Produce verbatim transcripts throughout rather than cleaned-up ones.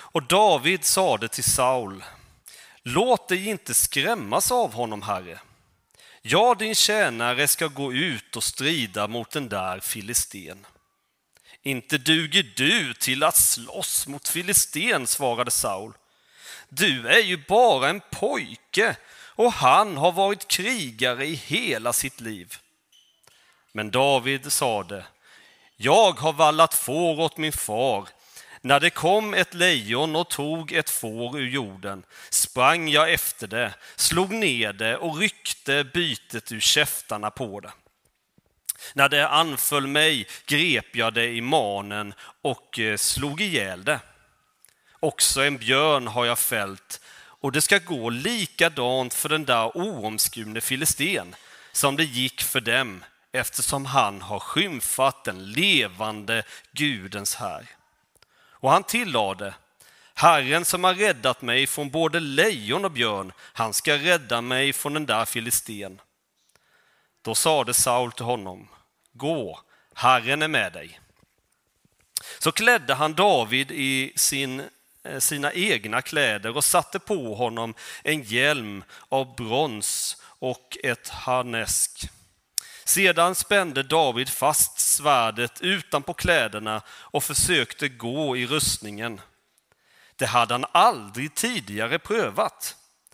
Och David sade till Saul: låt dig inte skrämmas av honom, Herre. Jag, din tjänare, ska gå ut och strida mot den där filisten. Inte duger du till att slåss mot filisten, svarade Saul. Du är ju bara en pojke och han har varit krigare i hela sitt liv. Men David sade: jag har vallat får åt min far. När det kom ett lejon och tog ett får ur jorden sprang jag efter det, slog ner det och ryckte bytet ur käftarna på det. När det anföll mig grep jag det i manen och slog ihjäl det. Också en björn har jag fällt, och det ska gå likadant för den där oomskurne filisten som det gick för dem, eftersom han har skymfat den levande Gudens här. Och han tillade: Herren som har räddat mig från både lejon och björn, han ska rädda mig från den där filisten. Då sade Saul till honom: gå, Herren är med dig. Så klädde han David i sin, sina egna kläder och satte på honom en hjälm av brons och ett harnesk. Sedan spände David fast svärdet utanpå kläderna och försökte gå i rustningen. Det hade han aldrig tidigare prövat.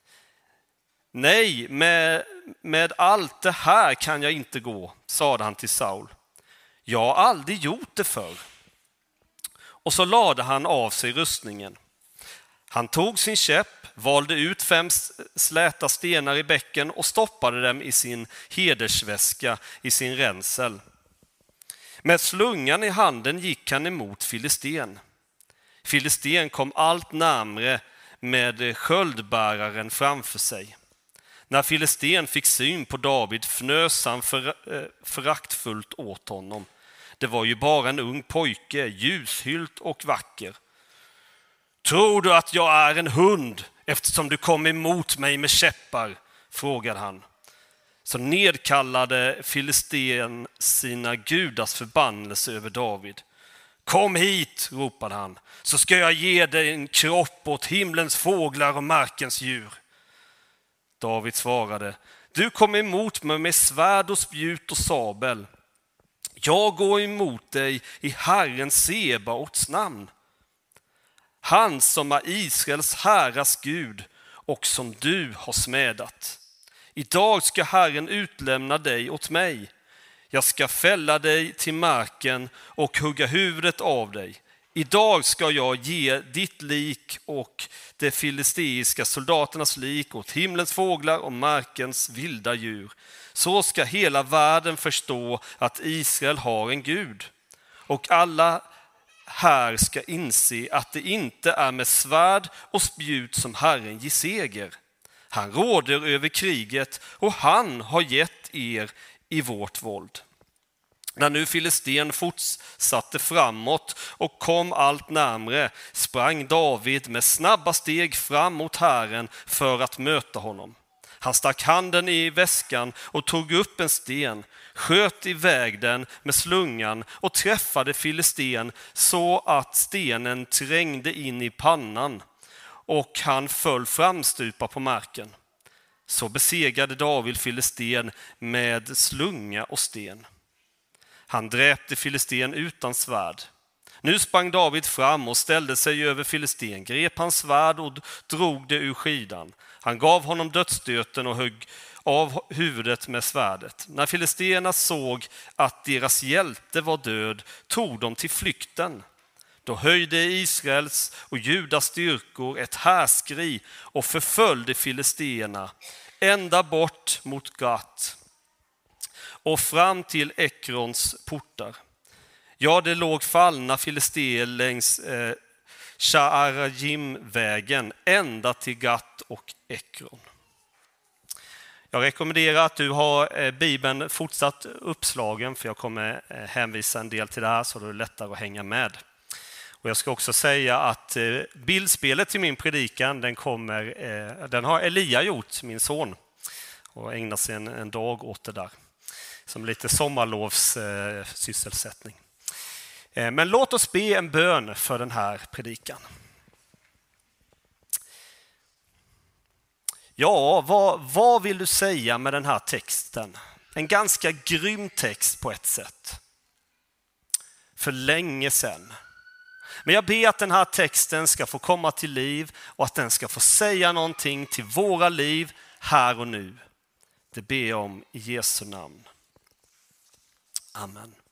Nej, med, med allt det här kan jag inte gå, sade han till Saul. Jag har aldrig gjort det förr. Och så lade han av sig rustningen. Han tog sin käpp, valde ut fem släta stenar i bäcken och stoppade dem i sin hedersväska, i sin ränsel. Med slungan i handen gick han emot filisten. Filisten kom allt närmare med sköldbäraren framför sig. När filisten fick syn på David fnös han för, eh, föraktfullt åt honom. Det var ju bara en ung pojke, ljushylt och vacker. Tror du att jag är en hund eftersom du kom emot mig med käppar? Frågade han. Så nedkallade filisten sina gudars förbannelse över David. Kom hit, ropade han, så ska jag ge dig en kropp åt himlens fåglar och markens djur. David svarade: du kom emot mig med svärd och spjut och sabel. Jag går emot dig i Herren Sebaots namn. Han som är Israels herras Gud och som du har smädat. Idag ska Herren utlämna dig åt mig. Jag ska fälla dig till marken och hugga huvudet av dig. Idag ska jag ge ditt lik och de filisteiska soldaternas lik åt himlens fåglar och markens vilda djur. Så ska hela världen förstå att Israel har en Gud. Och alla här ska inse att det inte är med svärd och spjut som Herren ger seger. Han råder över kriget och han har gett er i vårt våld. När nu filisten fortsatte framåt och kom allt närmare sprang David med snabba steg fram mot Herren för att möta honom. Han stack handen i väskan och tog upp en sten, sköt iväg den med slungan och träffade filisten så att stenen trängde in i pannan och han föll framstupa på marken. Så besegrade David filisten med slunga och sten. Han dräpte filisten utan svärd. Nu sprang David fram och ställde sig över filisten, grep hans svärd och drog det ur skidan. Han gav honom dödsstöten och högg av huvudet med svärdet. När filisterna såg att deras hjälte var död tog de till flykten. Då höjde Israels och Judas styrkor ett härskri och förföljde filisterna ända bort mot Gat och fram till Ekrons portar. Ja, det låg fallna filister längs eh, Sha'arajim-vägen ända till Gat och Ekron. Jag rekommenderar att du har eh, Bibeln fortsatt uppslagen, för jag kommer eh, hänvisa en del till det här så det är lättare att hänga med. Och jag ska också säga att eh, bildspelet till min predikan, den, kommer, eh, den har Elia gjort, min son, och ägnat sig en, en dag åt det där. Som lite sommarlovs eh, sysselsättning. Eh, men låt oss be en bön för den här predikan. Ja, vad, vad vill du säga med den här texten? En ganska grym text på ett sätt. För länge sedan. Men jag ber att den här texten ska få komma till liv och att den ska få säga någonting till våra liv här och nu. Det ber jag om i Jesu namn. Amen.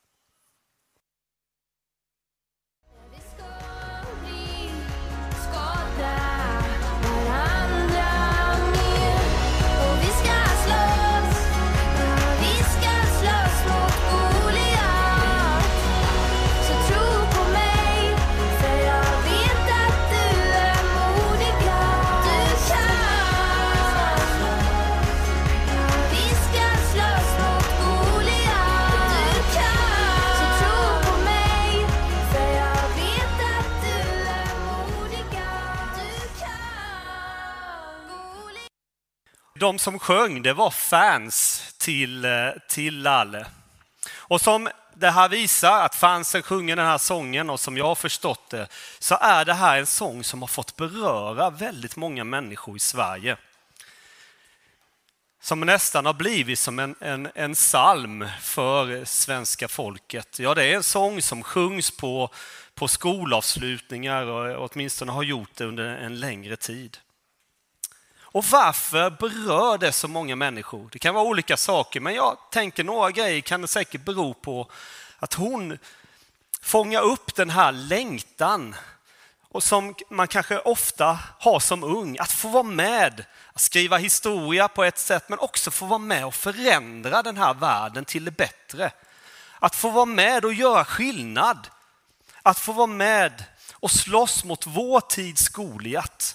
De som sjöng, det var fans till, till Lalle. Och som det här visar att fansen sjunger den här sången, och som jag har förstått det, så är det här en sång som har fått beröra väldigt många människor i Sverige. Som nästan har blivit som en, en, en psalm för svenska folket. Ja, det är en sång som sjungs på, på skolavslutningar och åtminstone har gjort det under en längre tid. Och varför berör det så många människor? Det kan vara olika saker, men jag tänker några grejer kan det säkert bero på att hon fångar upp den här längtan och som man kanske ofta har som ung, att få vara med, att skriva historia på ett sätt, men också få vara med och förändra den här världen till det bättre. Att få vara med och göra skillnad. Att få vara med och slåss mot vår tids Goliat.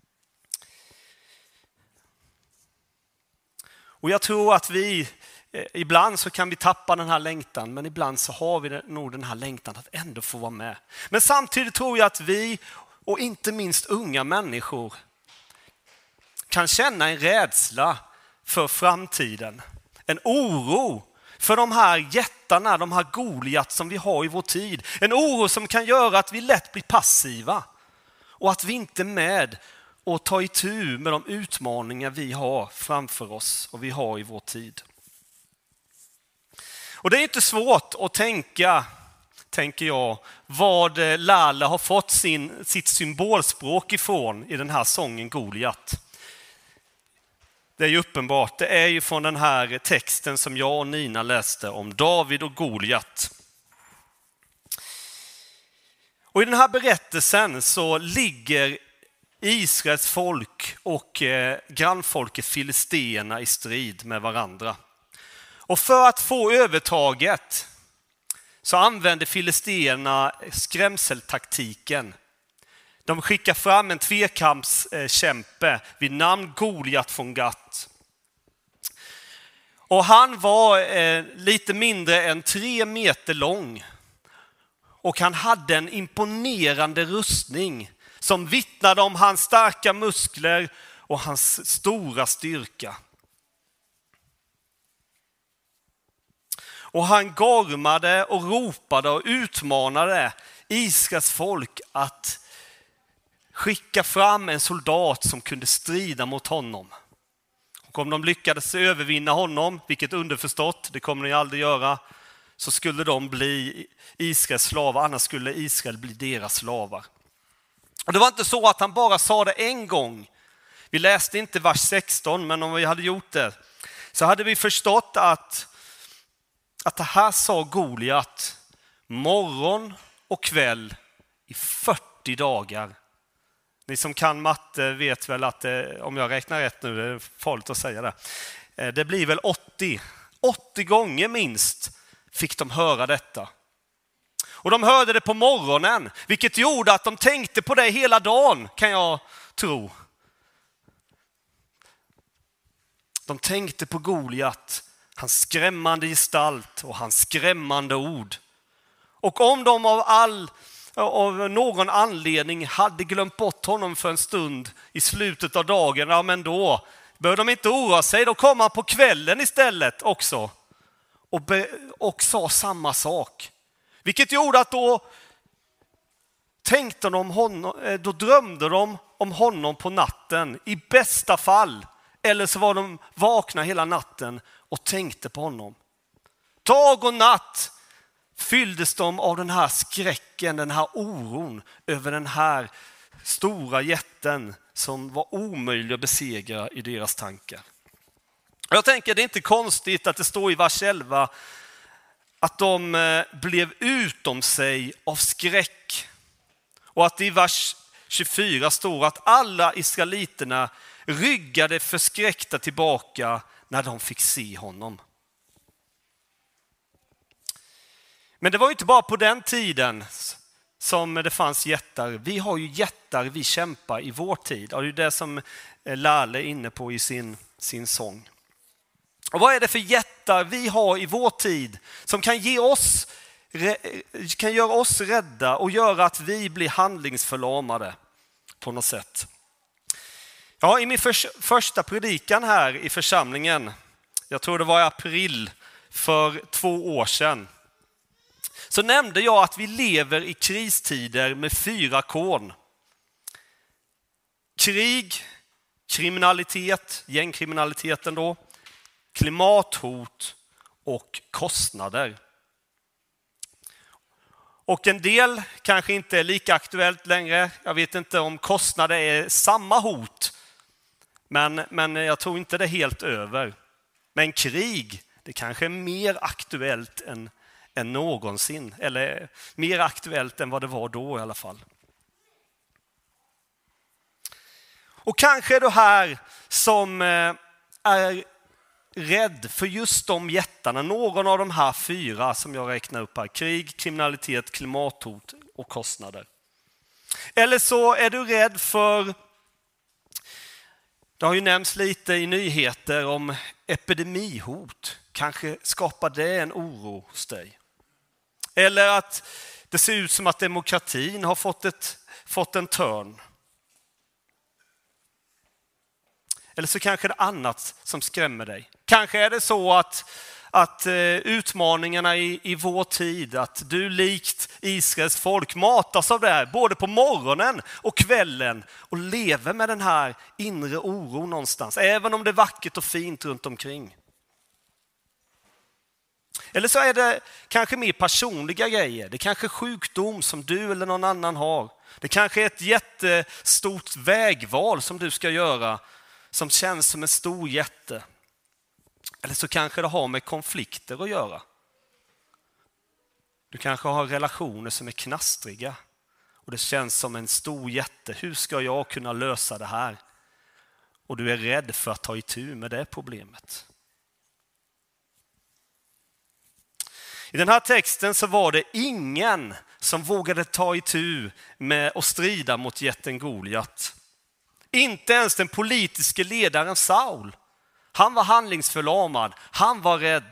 Och jag tror att vi, ibland så kan vi tappa den här längtan, men ibland så har vi nog den här längtan att ändå få vara med. Men samtidigt tror jag att vi, och inte minst unga människor, kan känna en rädsla för framtiden. En oro för de här jättarna, de här Goliat som vi har i vår tid. En oro som kan göra att vi lätt blir passiva och att vi inte är med och ta itu med de utmaningar vi har framför oss och vi har i vår tid. Och det är inte svårt att tänka, tänker jag, vad Lalle har fått sin, sitt symbolspråk ifrån i den här sången Goliat. Det är ju uppenbart, det är ju från den här texten som jag och Nina läste om David och Goliat. Och i den här berättelsen så ligger Israels folk och eh, grannfolket filisterna i strid med varandra. Och för att få övertaget så använder filisterna skrämseltaktiken. De skickar fram en tvekampskämpe vid namn Goliat från Gat. Och han var eh, lite mindre än tre meter lång. Och han hade en imponerande rustning som vittnade om hans starka muskler och hans stora styrka. Och han gormade och ropade och utmanade Israels folk att skicka fram en soldat som kunde strida mot honom. Och om de lyckades övervinna honom, vilket underförstått, det kommer de aldrig göra, så skulle de bli Israels slavar, annars skulle Israel bli deras slavar. Och det var inte så att han bara sa det en gång. Vi läste inte vers sexton, men om vi hade gjort det så hade vi förstått att, att det här sa Goliat morgon och kväll i fyrtio dagar. Ni som kan matte vet väl att det, om jag räknar rätt nu, det är farligt att säga det. Det blir väl åttio. åttio gånger minst fick de höra detta. Och de hörde det på morgonen, vilket gjorde att de tänkte på det hela dagen, kan jag tro. De tänkte på Goliat, hans skrämmande gestalt och hans skrämmande ord. Och om de av, all, av någon anledning hade glömt bort honom för en stund i slutet av dagen, ja men då behövde de inte oroa sig, då kom han på kvällen istället också och, be, och sa samma sak. Vilket gjorde att då tänkte de om honom, då drömde de om honom på natten. I bästa fall Eller så var de vakna hela natten och tänkte på honom. Dag och natt fylldes de av den här skräcken, den här oron över den här stora jätten som var omöjlig att besegra i deras tankar. Jag tänker det är inte konstigt att det står i vers elva att de blev utom sig av skräck. Och att det i vers tjugofyra står att alla israeliterna ryggade förskräckta tillbaka när de fick se honom. Men det var ju inte bara på den tiden som det fanns jättar. Vi har ju jättar vi kämpar i vår tid. Och det är det som Lale är inne på i sin, sin sång. Och vad är det för jättar vi har i vår tid som kan ge oss, kan göra oss rädda och göra att vi blir handlingsförlamade på något sätt? Ja, i min för, första predikan här i församlingen, jag tror det var i april för två år sedan, så nämnde jag att vi lever i kristider med fyra K. Krig, kriminalitet, gängkriminaliteten då, klimathot och kostnader. Och en del kanske inte är lika aktuellt längre. Jag vet inte om kostnader är samma hot. Men, men jag tror inte det är helt över. Men krig, det kanske är mer aktuellt än, än någonsin. Eller mer aktuellt än vad det var då i alla fall. Och kanske är du här som är rädd för just de jättarna. Någon av de här fyra som jag räknar upp här. Krig, kriminalitet, klimathot och kostnader. Eller så är du rädd för, det har ju nämnts lite i nyheter om epidemihot. Kanske skapar det en oro hos dig. Eller att det ser ut som att demokratin har fått, ett, fått en törn. Eller så kanske det är annat som skrämmer dig. Kanske är det så att, att utmaningarna i, i vår tid, att du likt Israels folk matas av det här, både på morgonen och kvällen, och lever med den här inre oron någonstans, även om det är vackert och fint runt omkring. Eller så är det kanske mer personliga grejer. Det kanske är sjukdom som du eller någon annan har. Det kanske är ett jättestort vägval som du ska göra, som känns som en stor jätte. Eller så kanske det har med konflikter att göra. Du kanske har relationer som är knastriga. Och det känns som en stor jätte. Hur ska jag kunna lösa det här? Och du är rädd för att ta itu med det problemet. I den här texten så var det ingen som vågade ta itu med att strida mot jätten Goliat. Inte ens den politiska ledaren Saul. Han var handlingsförlamad. Han var rädd.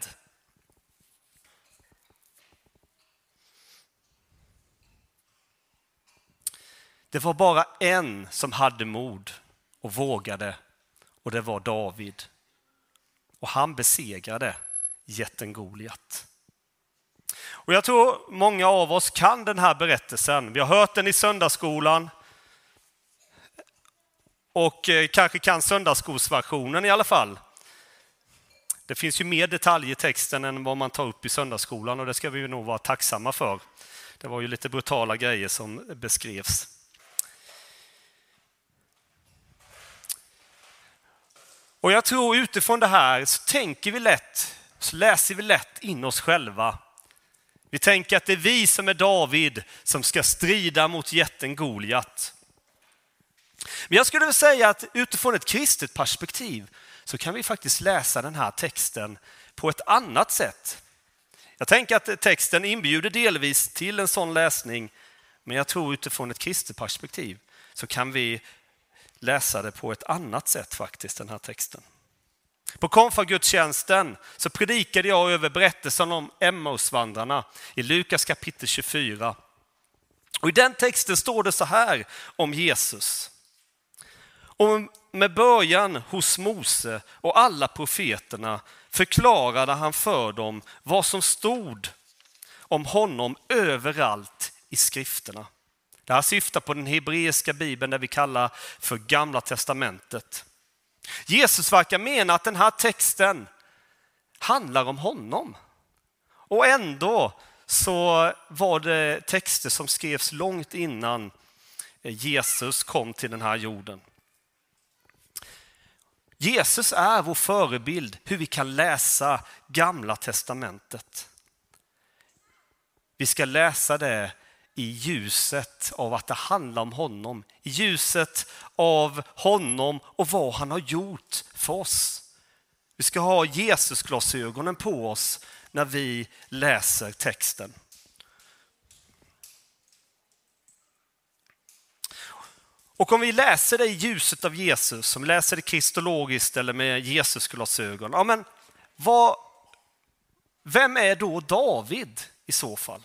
Det var bara en som hade mod och vågade, och det var David. Och han besegrade jätten Goliat. Och jag tror många av oss kan den här berättelsen. Vi har hört den i söndagsskolan. Och kanske kan söndagsskolsversionen i alla fall. Det finns ju mer detaljer i texten än vad man tar upp i söndagsskolan, och det ska vi ju nog vara tacksamma för. Det var ju lite brutala grejer som beskrevs. Och jag tror utifrån det här så tänker vi lätt, så läser vi lätt in oss själva. Vi tänker att det är vi som är David som ska strida mot jätten Goliat. Men jag skulle vilja säga att utifrån ett kristet perspektiv så kan vi faktiskt läsa den här texten på ett annat sätt. Jag tänker att texten inbjuder delvis till en sån läsning, men jag tror utifrån ett kristet perspektiv så kan vi läsa det på ett annat sätt faktiskt, den här texten. På konfagudstjänsten så predikade jag över berättelsen om Emmausvandrarna i Lukas kapitel tjugofyra. Och i den texten står det så här om Jesus. Och med början hos Mose och alla profeterna förklarade han för dem vad som stod om honom överallt i skrifterna. Det här syftar på den hebreiska bibeln, där vi kallar för Gamla testamentet. Jesus verkar mena att den här texten handlar om honom. Och ändå så var det texter som skrevs långt innan Jesus kom till den här jorden. Jesus är vår förebild hur vi kan läsa Gamla testamentet. Vi ska läsa det i ljuset av att det handlar om honom. I ljuset av honom och vad han har gjort för oss. Vi ska ha Jesusglasögonen på oss när vi läser texten. Och om vi läser det i ljuset av Jesus, som läser det kristologiskt eller med Jesusglasögon, ja men vad, vem är då David i så fall?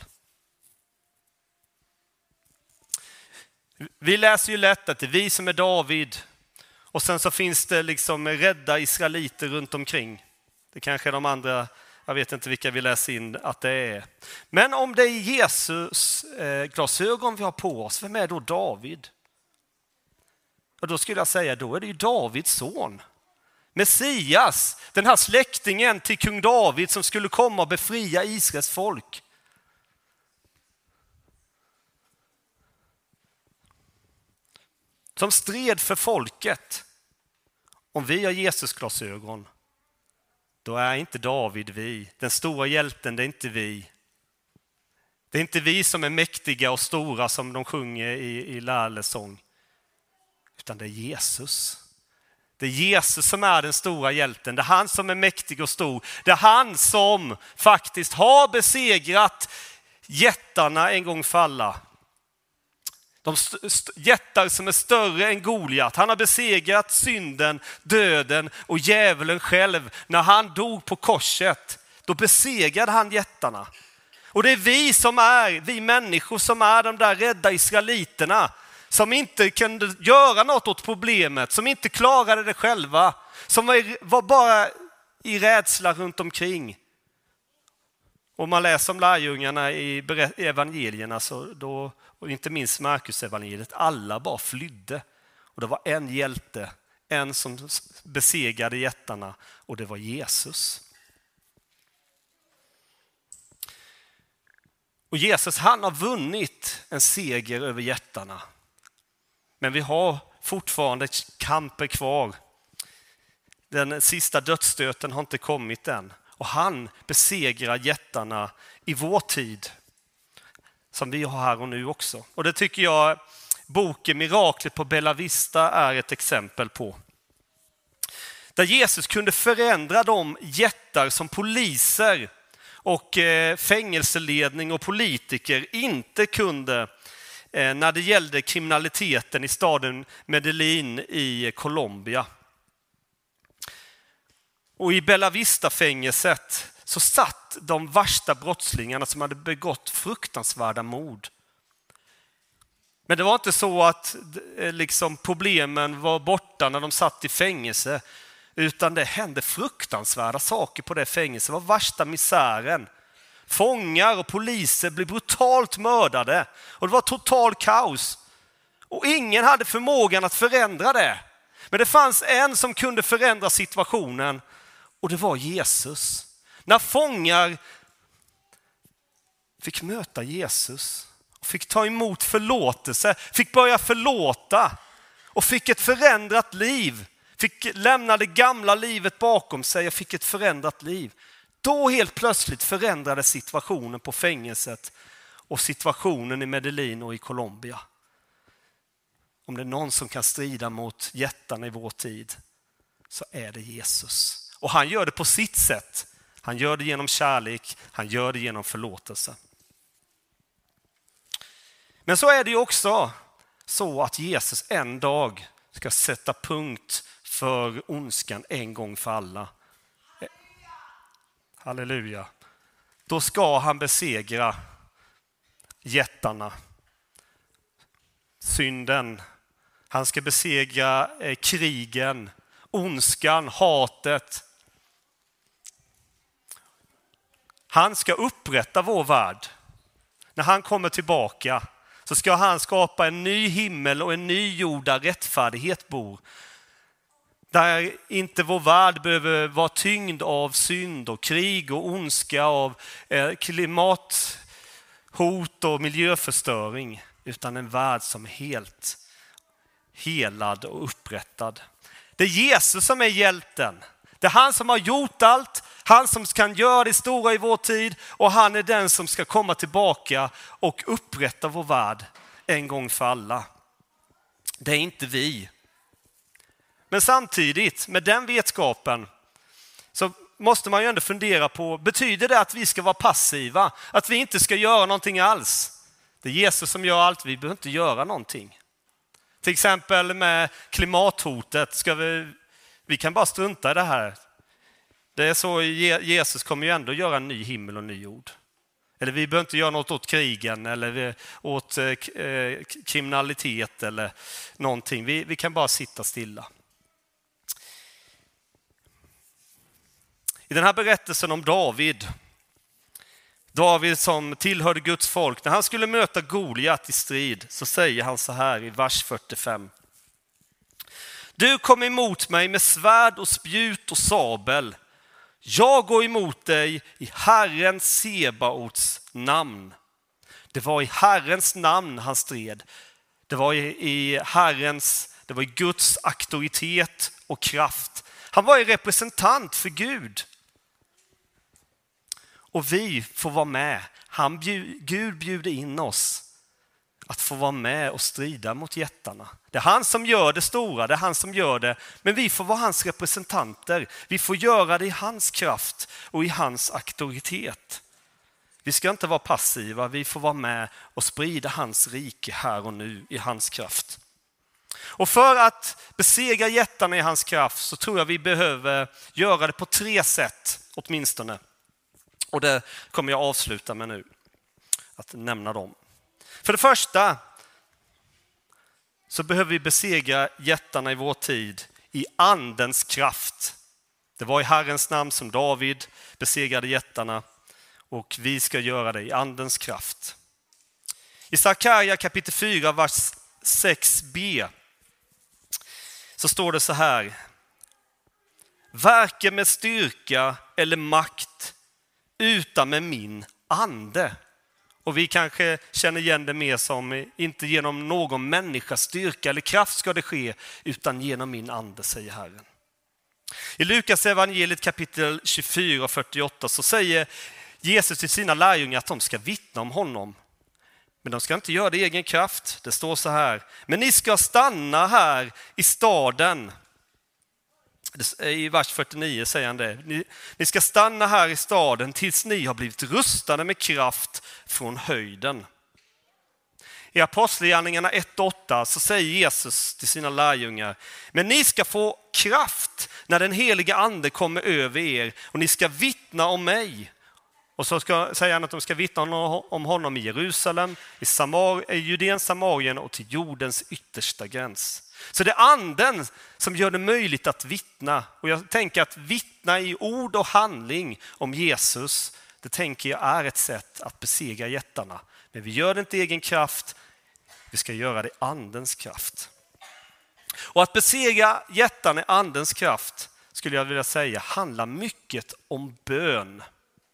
Vi läser ju lätt att det är vi som är David och sen så finns det liksom rädda israeliter runt omkring. Det kanske är de andra, jag vet inte vilka vi läser in att det är. Men om det är Jesus eh, glasögon vi har på oss, vem är då David? Och då skulle jag säga, då är det ju Davids son. Messias, den här släktingen till kung David som skulle komma och befria Israels folk. Som stred för folket. Om vi har Jesusglasögon, då är inte David vi. Den stora hjälten, det är inte vi. Det är inte vi som är mäktiga och stora som de sjunger i, i lärlesång. Utan det är Jesus. Det är Jesus som är den stora hjälten. Det är han som är mäktig och stor. Det är han som faktiskt har besegrat jättarna en gång för alla. De st- jättar som är större än Goliat. Han har besegrat synden, döden och djävulen själv. När han dog på korset, då besegrade han jättarna. Och det är vi som är, vi människor som är de där rädda israeliterna. Som inte kunde göra något åt problemet, som inte klarade det själva. Som var, var bara i rädsla runt omkring. Och man läser om lärjungarna i evangelierna, så då, och inte minst Markus evangeliet, alla bara flydde. Och det var en hjälte, en som besegrade jättarna, och det var Jesus. Och Jesus, han har vunnit en seger över jättarna. Men vi har fortfarande kamper kvar. Den sista dödsstöten har inte kommit än. Och han besegrar jättarna i vår tid. Som vi har här och nu också. Och det tycker jag boken Miraklet på Bella Vista är ett exempel på. Där Jesus kunde förändra de jättar som poliser och fängelseledning och politiker inte kunde när det gällde kriminaliteten i staden Medellin i Colombia. Och i Bella Vista-fängelset så satt de värsta brottslingarna som hade begått fruktansvärda mord. Men det var inte så att liksom, problemen var borta när de satt i fängelse, utan det hände fruktansvärda saker på det fängelset. Det var värsta misären. Fångar och poliser blev brutalt mördade och det var total kaos. Och ingen hade förmågan att förändra det. Men det fanns en som kunde förändra situationen, och det var Jesus. När fångar fick möta Jesus och fick ta emot förlåtelse, fick börja förlåta och fick ett förändrat liv, fick lämna det gamla livet bakom sig och fick ett förändrat liv. Då helt plötsligt förändrades situationen på fängelset och situationen i Medellin och i Colombia. Om det är någon som kan strida mot jättarna i vår tid, så är det Jesus. Och han gör det på sitt sätt. Han gör det genom kärlek, han gör det genom förlåtelse. Men så är det ju också så att Jesus en dag ska sätta punkt för ondskan en gång för alla. Halleluja. Då ska han besegra jättarna, synden. Han ska besegra eh, krigen, ondskan, hatet. Han ska upprätta vår värld. När han kommer tillbaka så ska han skapa en ny himmel och en ny jord där rättfärdighet bor. Där inte vår värld behöver vara tyngd av synd och krig och ondska, av klimathot och miljöförstöring, utan en värld som är helt helad och upprättad. Det är Jesus som är hjälten. Det är han som har gjort allt, han som kan göra det stora i vår tid, och han är den som ska komma tillbaka och upprätta vår värld en gång för alla. Det är inte vi. Men samtidigt, med den vetskapen, så måste man ju ändå fundera på, betyder det att vi ska vara passiva? Att vi inte ska göra någonting alls? Det är Jesus som gör allt, vi behöver inte göra någonting. Till exempel med klimathotet, ska vi, vi kan bara strunta i det här. Det är så, Jesus kommer ju ändå göra en ny himmel och ny jord. Eller vi behöver inte göra något åt krigen eller åt eh, kriminalitet eller någonting. Vi, vi kan bara sitta stilla. I den här berättelsen om David, David som tillhörde Guds folk, när han skulle möta Goliat i strid, så säger han så här i vers fyrtiofem. Du kom emot mig med svärd och spjut och sabel. Jag går emot dig i Herren Sebaots namn. Det var i Herrens namn han stred. Det var i, i Herrens, det var i Guds auktoritet och kraft. Han var en representant för Gud. Och vi får vara med. Han bjud, Gud bjuder in oss att få vara med och strida mot jättarna. Det är han som gör det stora, det är han som gör det. Men vi får vara hans representanter. Vi får göra det i hans kraft och i hans auktoritet. Vi ska inte vara passiva, vi får vara med och sprida hans rike här och nu i hans kraft. Och för att besegra jättarna i hans kraft så tror jag vi behöver göra det på tre sätt åtminstone. Och det kommer jag avsluta med nu, att nämna dem. För det första så behöver vi besegra jättarna i vår tid i andens kraft. Det var i Herrens namn som David besegrade jättarna, och vi ska göra det i andens kraft. I Sakarja kapitel fyra, vers sex b så står det så här. Verka med styrka eller makt utan med min ande. Och vi kanske känner igen det mer som inte genom någon människas styrka eller kraft ska det ske, utan genom min ande, säger Herren. I Lukas evangeliet kapitel tjugofyra, fyrtioåtta så säger Jesus till sina lärjungar att de ska vittna om honom. Men de ska inte göra det i egen kraft. Det står så här. Men ni ska stanna här i staden. I vers fyrtionio säger han det. Ni, ni ska stanna här i staden tills ni har blivit rustade med kraft från höjden. I Apostlagärningarna ett åtta så säger Jesus till sina lärjungar. Men ni ska få kraft när den heliga ande kommer över er, och ni ska vittna om mig. Och så ska, säger han att de ska vittna om honom i Jerusalem, i, Samar, i Judén, Samarien och till jordens yttersta gräns. Så det är anden som gör det möjligt att vittna. Och jag tänker att vittna i ord och handling om Jesus, det tänker jag är ett sätt att besegra jättarna. Men vi gör det inte i egen kraft, vi ska göra det i andens kraft. Och att besegra jättarna i andens kraft, skulle jag vilja säga, handlar mycket om bön.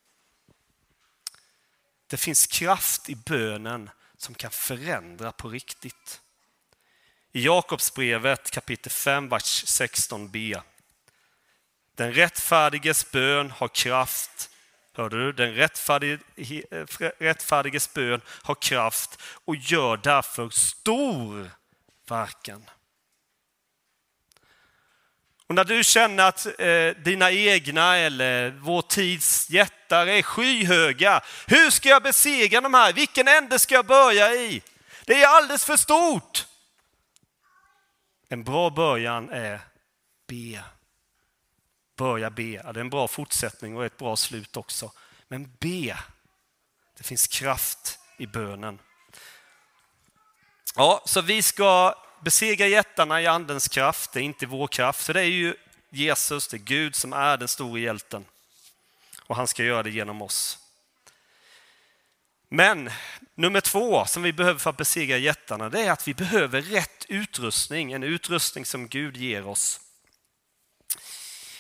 Det finns kraft i bönen som kan förändra på riktigt. I Jakobsbrevet kapitel fem, vers sexton b. Den rättfärdiges bön har kraft. Hörde du? Den rättfärdige, rättfärdiges bön har kraft och gör därför stor verkan. Och när du känner att eh, dina egna eller vår tids jättar är skyhöga, hur ska jag besegra de här? Vilken ände ska jag börja i? Det är alldeles för stort. En bra början är be. Börja be. Ja, det är en bra fortsättning och ett bra slut också. Men be. Det finns kraft i bönen. Ja, så vi ska besegra jättarna i andens kraft. Det är inte vår kraft. För det är ju Jesus, det är Gud som är den stora hjälten. Och han ska göra det genom oss. Men nummer två som vi behöver för att besegra jättarna, det är att vi behöver rätt utrustning. En utrustning som Gud ger oss.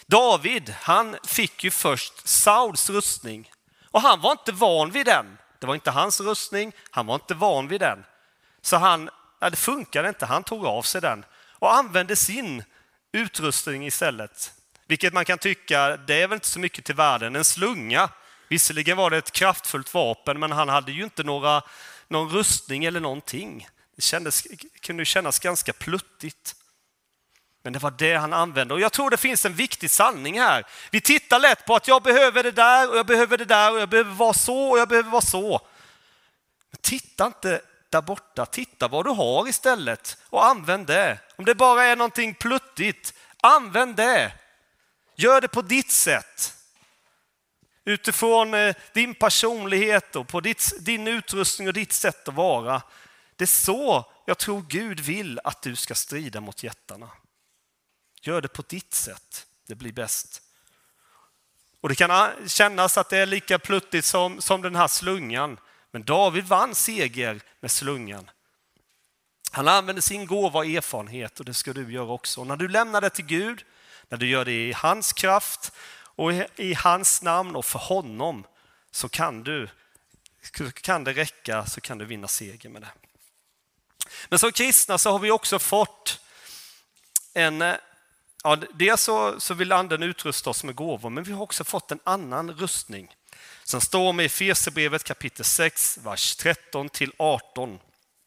David, han fick ju först Sauls rustning och han var inte van vid den. Det var inte hans rustning, han var inte van vid den. Så han, ja, det funkade inte, han tog av sig den och använde sin utrustning istället. Vilket man kan tycka, det är väl inte så mycket till världen. En slunga, visserligen var det ett kraftfullt vapen, men han hade ju inte några, någon rustning eller någonting. Det kändes, kunde kännas ganska pluttigt. Men det var det han använde. Och jag tror det finns en viktig sanning här. Vi tittar lätt på att jag behöver det där och jag behöver det där och jag behöver vara så och jag behöver vara så. Men titta inte där borta, titta vad du har istället och använd det. Om det bara är någonting pluttigt, använd det. Gör det på ditt sätt. Utifrån eh, din personlighet och på ditt, din utrustning och ditt sätt att vara. Det är så jag tror Gud vill att du ska strida mot jättarna. Gör det på ditt sätt, det blir bäst. Och det kan kännas att det är lika pluttigt som, som den här slungan. Men David vann seger med slungan. Han använde sin gåva och erfarenhet och det ska du göra också. Och när du lämnar det till Gud, när du gör det i hans kraft och i hans namn och för honom, så kan du, kan det räcka, så kan du vinna seger med det. Men som kristna så har vi också fått en, ja, dels så, så vill anden utrusta oss med gåvor, men vi har också fått en annan rustning. Som står med i Efesierbrevet kapitel sex, vers tretton till arton.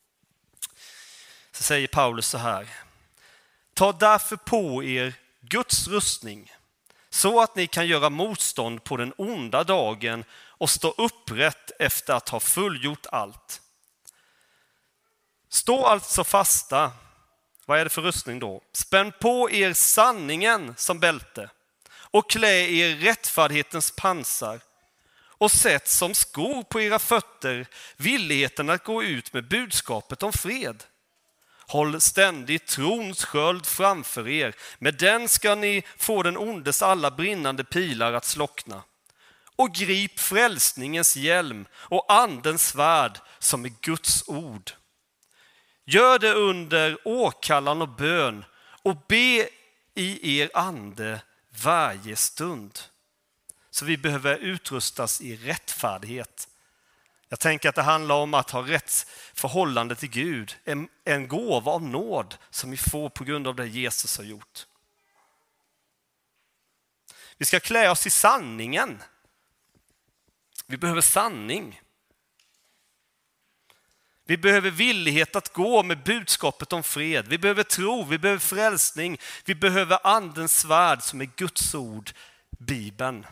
Så säger Paulus så här: ta därför på er Guds rustning, så att ni kan göra motstånd på den onda dagen och stå upprätt efter att ha fullgjort allt. Stå alltså fasta. Vad är det för rustning då? Spänn på er sanningen som bälte och klä er rättfärdighetens pansar och sätt som skor på era fötter villigheten att gå ut med budskapet om fred. Håll ständigt trons sköld framför er. Med den ska ni få den ondes alla brinnande pilar att slockna. Och grip frälsningens hjälm och andens svärd som är Guds ord. Gör det under åkallan och bön och be i er ande varje stund. Så vi behöver utrustas i rättfärdighet. Jag tänker att det handlar om att ha rätt förhållande till Gud. En, en gåva av nåd som vi får på grund av det Jesus har gjort. Vi ska klä oss i sanningen. Vi behöver sanning. Vi behöver villighet att gå med budskapet om fred. Vi behöver tro, vi behöver frälsning. Vi behöver andens svärd som är Guds ord, Bibeln.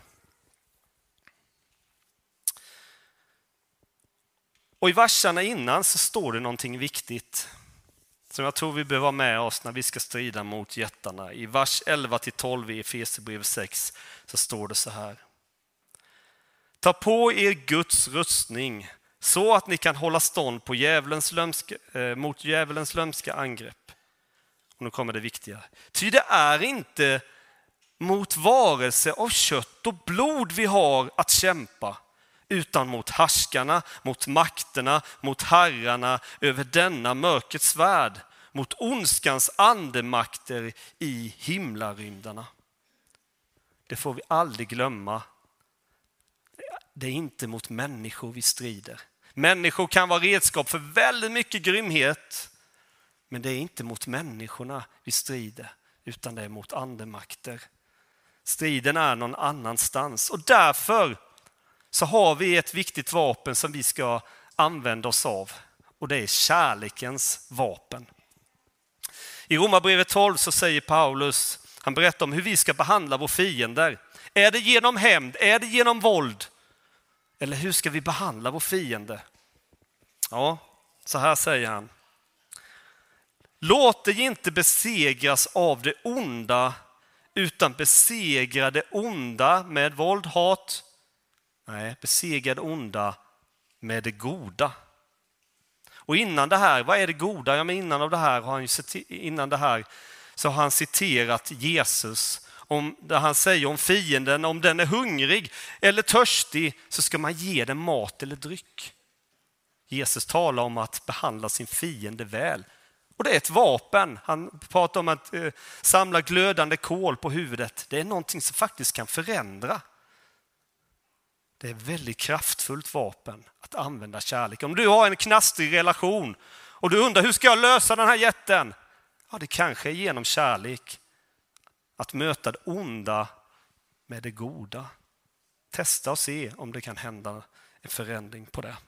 Och i verserna innan så står det någonting viktigt som jag tror vi behöver ha med oss när vi ska strida mot jättarna. I vers elva till tolv i Efesierbrevet sex så står det så här: ta på er Guds rustning så att ni kan hålla stånd på djävulens lömska, eh, mot djävulens lömska angrepp. Och nu kommer det viktiga. Ty det är inte mot varelse av kött och blod vi har att kämpa, utan mot härskarna, mot makterna, mot herrarna över denna mörkrets värld, mot ondskans andemakter i himlarymdarna. Det får vi aldrig glömma. Det är inte mot människor vi strider. Människor kan vara redskap för väldigt mycket grymhet, men det är inte mot människorna vi strider, utan det är mot andemakter. Striden är någon annanstans och därför så har vi ett viktigt vapen som vi ska använda oss av, och det är kärlekens vapen. I Romarbrevet tolv så säger Paulus, han berättar om hur vi ska behandla våra fiender. Är det genom hämnd? Är det genom våld? Eller hur ska vi behandla vår fiende? Ja, så här säger han. Låt dig inte besegras av det onda, utan besegra det onda med våld, hat. Nej, besegra det onda med det goda. Och innan det här, vad är det goda? Ja, men innan av det här har han ju, innan det här så har han citerat Jesus om där han säger om fienden, om den är hungrig eller törstig så ska man ge den mat eller dryck. Jesus talar om att behandla sin fiende väl. Och det är ett vapen. Han pratar om att eh, samla glödande kol på huvudet. Det är någonting som faktiskt kan förändra. Det är ett väldigt kraftfullt vapen att använda kärlek. Om du har en knastrig relation och du undrar hur ska jag lösa den här jätten? Ja, det kanske är genom kärlek. Att möta det onda med det goda. Testa och se om det kan hända en förändring på det.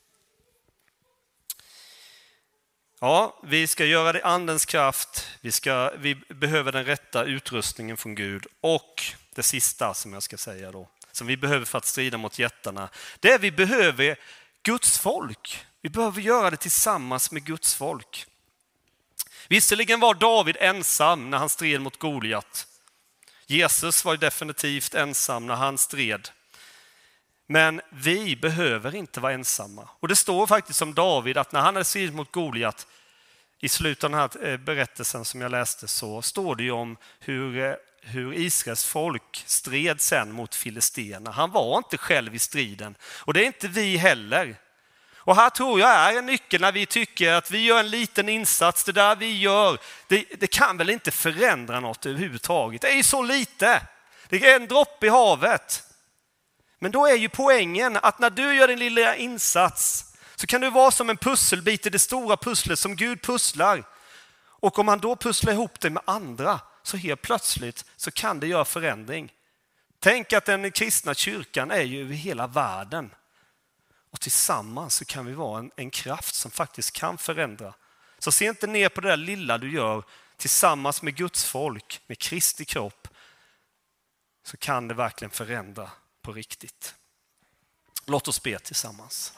Ja, vi ska göra det i andens kraft. Vi, ska, vi behöver den rätta utrustningen från Gud. Och det sista som jag ska säga då, som vi behöver för att strida mot jättarna, det är vi behöver Guds folk. Vi behöver göra det tillsammans med Guds folk. Visserligen var David ensam när han stred mot Goliat. Jesus var definitivt ensam när han stred. Men vi behöver inte vara ensamma. Och det står faktiskt om David att när han hade stridit mot Goliat, i slutet av den här berättelsen som jag läste, så står det ju om hur, hur Israels folk stred sen mot filisterna. Han var inte själv i striden. Och det är inte vi heller. Och här tror jag är en nyckel när vi tycker att vi gör en liten insats. Det där vi gör, det, det kan väl inte förändra något överhuvudtaget. Det är ju så lite. Det är en droppe i havet. Men då är ju poängen att när du gör din lilla insats så kan du vara som en pusselbit i det stora pusslet som Gud pusslar. Och om man då pusslar ihop det med andra så helt plötsligt så kan det göra förändring. Tänk att den kristna kyrkan är ju över hela världen. Och tillsammans så kan vi vara en, en kraft som faktiskt kan förändra. Så se inte ner på det där lilla du gör tillsammans med Guds folk, med Kristi kropp. Så kan det verkligen förändra på riktigt. Låt oss be tillsammans.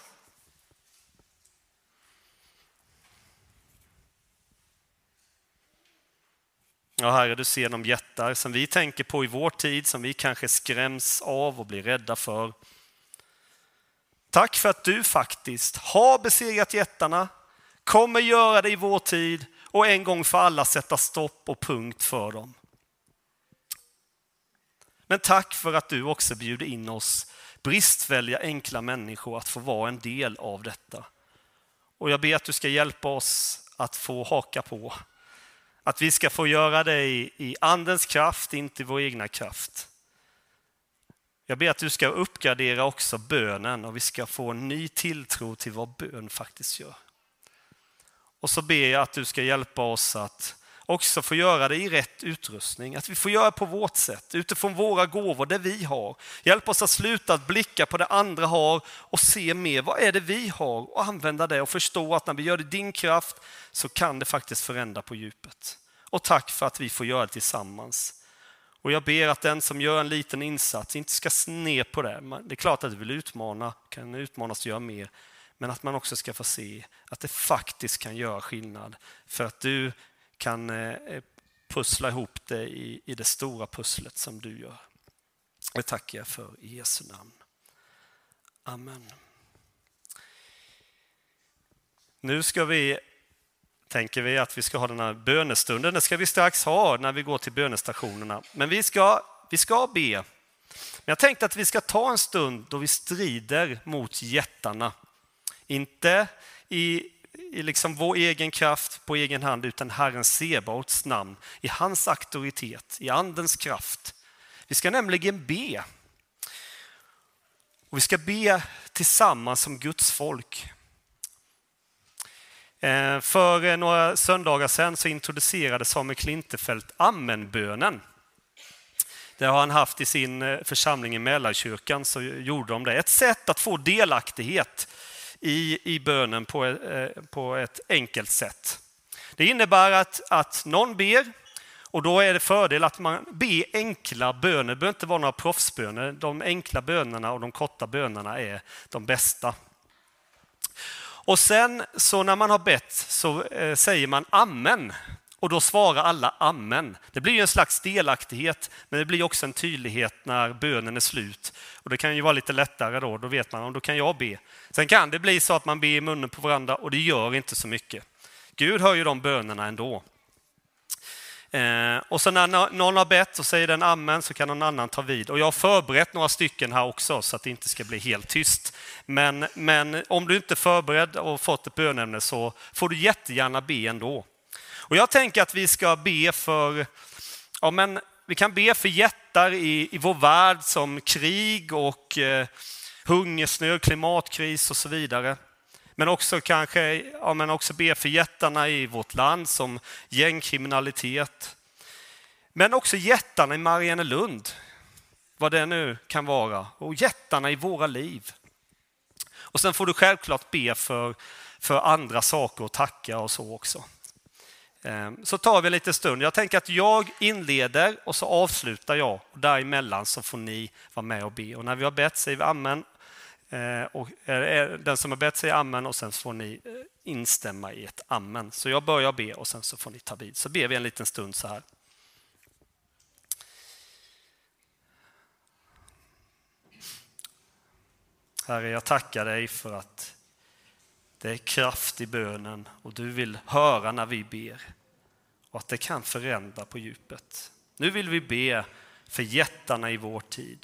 Ja, Herre, du ser de jättar som vi tänker på i vår tid, som vi kanske skräms av och blir rädda för. Tack för att du faktiskt har besegrat jättarna, kommer göra det i vår tid och en gång för alla sätta stopp och punkt för dem. Men tack för att du också bjuder in oss bristfälliga enkla människor att få vara en del av detta. Och jag ber att du ska hjälpa oss att få haka på. Att vi ska få göra det i, i andens kraft, inte i vår egna kraft. Jag ber att du ska uppgradera också bönen och vi ska få en ny tilltro till vad bön faktiskt gör. Och så ber jag att du ska hjälpa oss att också få göra det i rätt utrustning. Att vi får göra på vårt sätt, utifrån våra gåvor, det vi har. Hjälp oss att sluta att blicka på det andra har och se mer, vad är det vi har? Och använda det och förstå att när vi gör det i din kraft så kan det faktiskt förändra på djupet. Och tack för att vi får göra det tillsammans. Och jag ber att den som gör en liten insats inte ska ner på det. Det är klart att du vill utmana, kan utmanas att göra mer. Men att man också ska få se att det faktiskt kan göra skillnad. För att du kan pussla ihop det i, i det stora pusslet som du gör. Det tackar jag för i Jesu namn. Amen. Nu ska vi, tänker vi att vi ska ha den här bönestunden. Det ska vi strax ha när vi går till bönestationerna. Men vi ska, vi ska be. Men jag tänkte att vi ska ta en stund då vi strider mot jättarna. Inte i i liksom vår egen kraft på egen hand utan Herren Sebaots namn, i hans auktoritet, i andens kraft. Vi ska nämligen be. Och vi ska be tillsammans som Guds folk. För några söndagar sedan så introducerade Samuel Klintefelt Amenbönen. Det har han haft i sin församling i Mälarkyrkan, så gjorde de det. Ett sätt att få delaktighet I, i bönen på, eh, på ett enkelt sätt. Det innebär att, att någon ber och då är det fördel att man ber enkla böner. Det behöver inte vara några proffsböner. De enkla bönerna och de korta bönerna är de bästa. Och sen så när man har bett så eh, säger man amen. Och då svarar alla amen. Det blir ju en slags delaktighet, men det blir också en tydlighet när bönen är slut. Och det kan ju vara lite lättare då, då vet man om då kan jag be. Sen kan det bli så att man ber i munnen på varandra och det gör inte så mycket. Gud hör ju de bönerna ändå. Eh, och så när någon har bett och säger den amen så kan någon annan ta vid. Och jag har förberett några stycken här också så att det inte ska bli helt tyst. Men, men om du inte är förberedd och fått ett bönämne så får du jättegärna be ändå. Och jag tänker att vi ska be för, ja men vi kan be för jättar i, i vår värld som krig och eh, hungersnöd, klimatkris och så vidare. Men också kanske, ja men också be för jättarna i vårt land som gängkriminalitet. Men också jättarna i Mariannelund, vad det nu kan vara. Och jättarna i våra liv. Och sen får du självklart be för, för andra saker och tacka och så också. Så tar vi en liten stund. Jag tänker att jag inleder och så avslutar jag. Och däremellan så får ni vara med och be. Och när vi har bett säger vi amen. Och den som har bett säger amen och sen får ni instämma i ett amen. Så jag börjar be och sen så får ni ta vid. Så ber vi en liten stund så här. Herre, jag tackar dig för att det är kraft i bönen och du vill höra när vi ber och att det kan förändra på djupet. Nu vill vi be för jättarna i vår tid.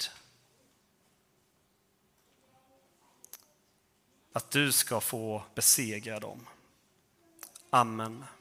Att du ska få besegra dem. Amen.